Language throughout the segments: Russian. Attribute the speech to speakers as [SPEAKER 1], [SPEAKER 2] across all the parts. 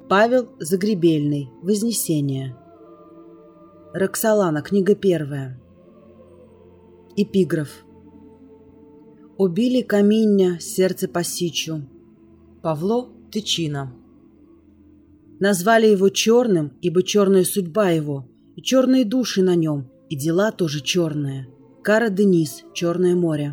[SPEAKER 1] Павел Загребельный. Вознесение. Роксолана. Книга 1. Эпиграф. «Убили каміння, сердце посічу». Павло Тычина. Назвали его черным, ибо черная судьба его, и черные души на нем, и дела тоже черные. Кара Денис. Черное море.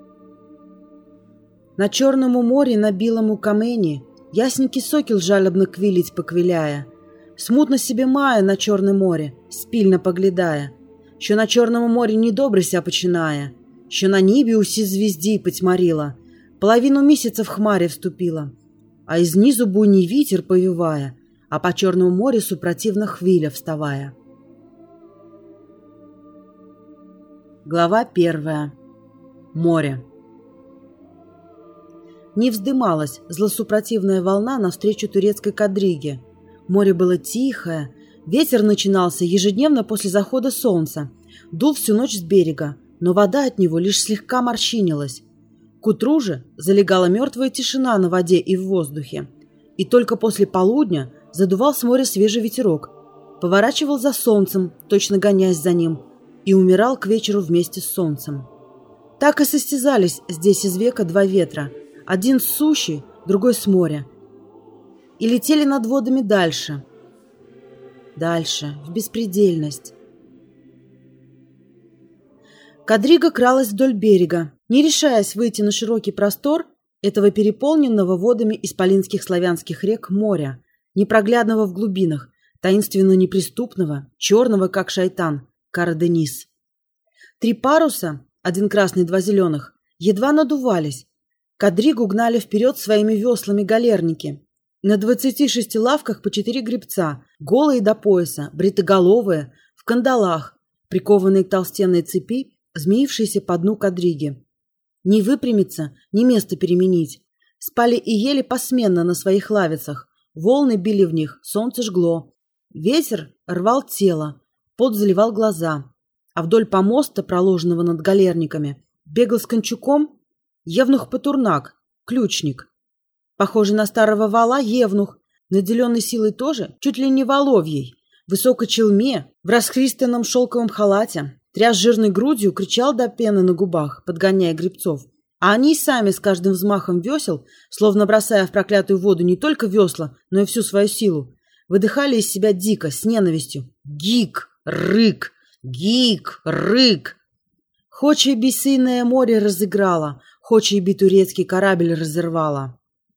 [SPEAKER 1] На Черному море, на білому камені, ясненький сокіл жалобно квилить поквиляє, смутно себе має на Чорне море, спільно поглядає, що на Чорному морі недобре ся починає, що на небі усі звізді потьмарила, половину місяця в хмарі вступила, а із низу буйний вітер повіває, а по Чорному морю супротивна хвиля вставая. Глава 1. Море. Не вздымалась злосупротивная волна навстречу турецкой кадриге. Море было тихое, ветер начинался ежедневно после захода солнца, дул всю ночь с берега, но вода от него лишь слегка морщинилась. К утру же залегала мертвая тишина на воде и в воздухе, и только после полудня задувал с моря свежий ветерок, поворачивал за солнцем, точно гоняясь за ним, и умирал к вечеру вместе с солнцем. Так и состязались здесь из века два ветра, один с суши, другой с моря, и летели над водами дальше, в беспредельность. Кадрига кралась вдоль берега, не решаясь выйти на широкий простор этого переполненного водами исполинских славянских рек моря, непроглядного в глубинах, таинственно неприступного, черного, как шайтан, Кара Денис. 3 паруса, один красный, 2 зеленых, едва надувались. Кадригу гнали вперед своими веслами галерники. На 26 лавках по 4 гребца, голые до пояса, бритоголовые, в кандалах, прикованные к толстенной цепи, змеившиеся по дну кадриги. Не выпрямиться, ни место переменить. Спали и ели посменно на своих лавицах. Волны били в них, солнце жгло. Ветер рвал тело, пот заливал глаза. А вдоль помоста, проложенного над галерниками, бегал с кончуком евнух-патурнак, ключник. Похожий на старого вала евнух, наделенный силой тоже, чуть ли не воловьей, в высокой челме, в расхристанном шелковом халате, тряс жирной грудью, кричал до пены на губах, подгоняя гребцов. А они сами с каждым взмахом весел, словно бросая в проклятую воду не только весла, но и всю свою силу, выдыхали из себя дико, с ненавистью. Гик, рык, гик, рык. Хоче би сыное море разыграла, хоче би турецкий корабль разорвала.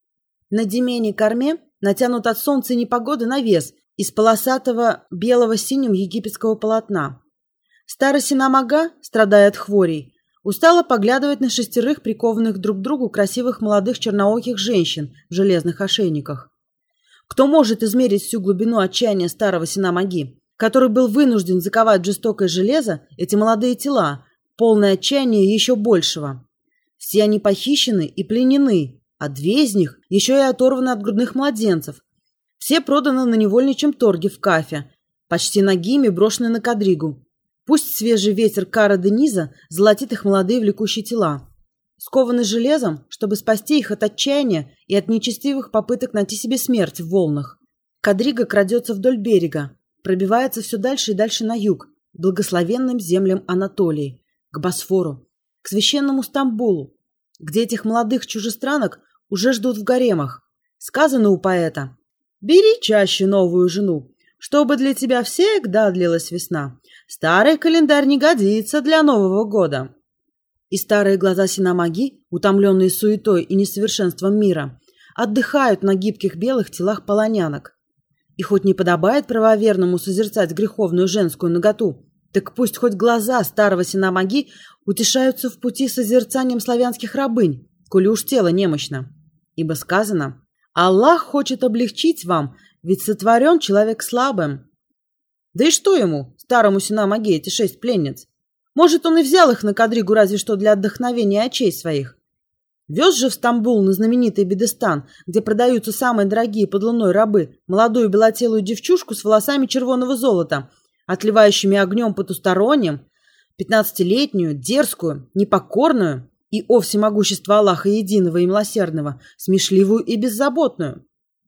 [SPEAKER 1] На демене корме натянут от солнца и непогоды навес из полосатого белого синим египетского полотна. Старый синамага, страдая от хворей, устало поглядывает на 6 прикованных друг к другу красивых молодых чернооких женщин в железных ошейниках. Кто может измерить всю глубину отчаяния старого синамаги, который был вынужден заковать в жестокое железо эти молодые тела, полное отчаяния еще большего? Все они похищены и пленены, а 2 из них еще и оторваны от грудных младенцев. Все проданы на невольничьем торге в Кафе, почти нагими брошены на кадригу. Пусть свежий ветер Кара Дениза золотит их молодые влекущие тела, скованы железом, чтобы спасти их от отчаяния и от нечестивых попыток найти себе смерть в волнах. Кадрига крадется вдоль берега, пробивается все дальше и дальше на юг, к благословенным землям Анатолии, к Босфору, к священному Стамбулу, где этих молодых чужестранок уже ждут в гаремах. Сказано у поэта: «Бери чаще новую жену, чтобы для тебя всегда длилась весна. Старый календарь не годится для Нового года». И старые глаза синамаги, утомленные суетой и несовершенством мира, отдыхают на гибких белых телах полонянок. И хоть не подобает правоверному созерцать греховную женскую наготу, так пусть хоть глаза старого синамаги утешаются в пути созерцанием славянских рабынь, коли уж тело немощно. Ибо сказано: «Аллах хочет облегчить вам, ведь сотворен человек слабым». Да и что ему, старому синамаге, эти 6 пленниц? Может, он и взял их на кадригу разве что для отдохновения очей своих. Вез же в Стамбул, на знаменитый Бедестан, где продаются самые дорогие под луной рабы, молодую белотелую девчушку с волосами червоного золота, отливающими огнем потусторонним, 15-летнюю, дерзкую, непокорную и, о всемогущество Аллаха единого и милосердного, смешливую и беззаботную.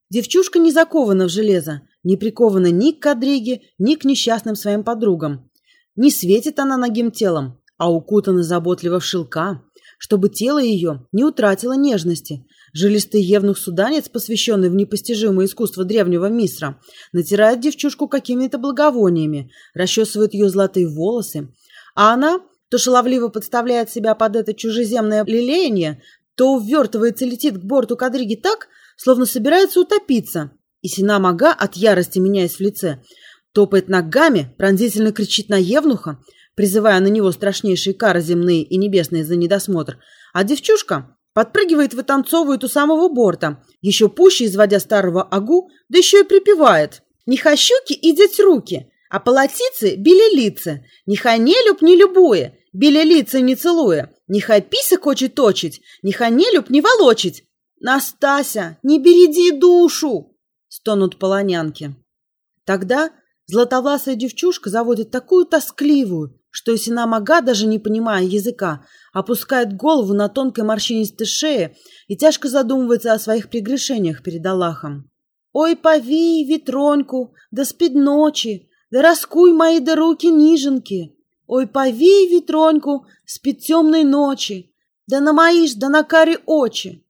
[SPEAKER 1] Девчушка не закована в железо, не прикована ни к Кадриге, ни к несчастным своим подругам. Не светит она нагим телом, а укутана заботливо в шелка, чтобы тело ее не утратило нежности. Жилистый евнух-суданец, посвященный в непостижимое искусство древнего Мисра, натирает девчушку какими-то благовониями, расчесывает ее золотые волосы, а она то шаловливо подставляет себя под это чужеземное лелеяние, то увертывается и летит к борту Кадриги так, словно собирается утопиться. И Синам-ага, от ярости меняясь в лице, топает ногами, пронзительно кричит на евнуха, призывая на него страшнейшие кары земные и небесные за недосмотр, а девчушка подпрыгивает и вытанцовывает у самого борта, еще пуще изводя старого агу, да еще и припевает: «Нехай щуки идет руки, а полотицы белелицы, нехай не люб не любуе, белелицы не целуя, нехай писок хочет точить, нехай не люб не волочить». «Настася, не береди душу!» — стонут полонянки. Тогда златовласая девчушка заводит такую тоскливую, что и Синам-ага, даже не понимая языка, опускает голову на тонкой морщинистой шее и тяжко задумывается о своих прегрешениях перед Аллахом. «Ой, повей ветроньку, да спид ночи, да раскуй мои да руки ниженки. Ой, повей ветроньку, спид темной ночи, да на мои ж, да на кари очи».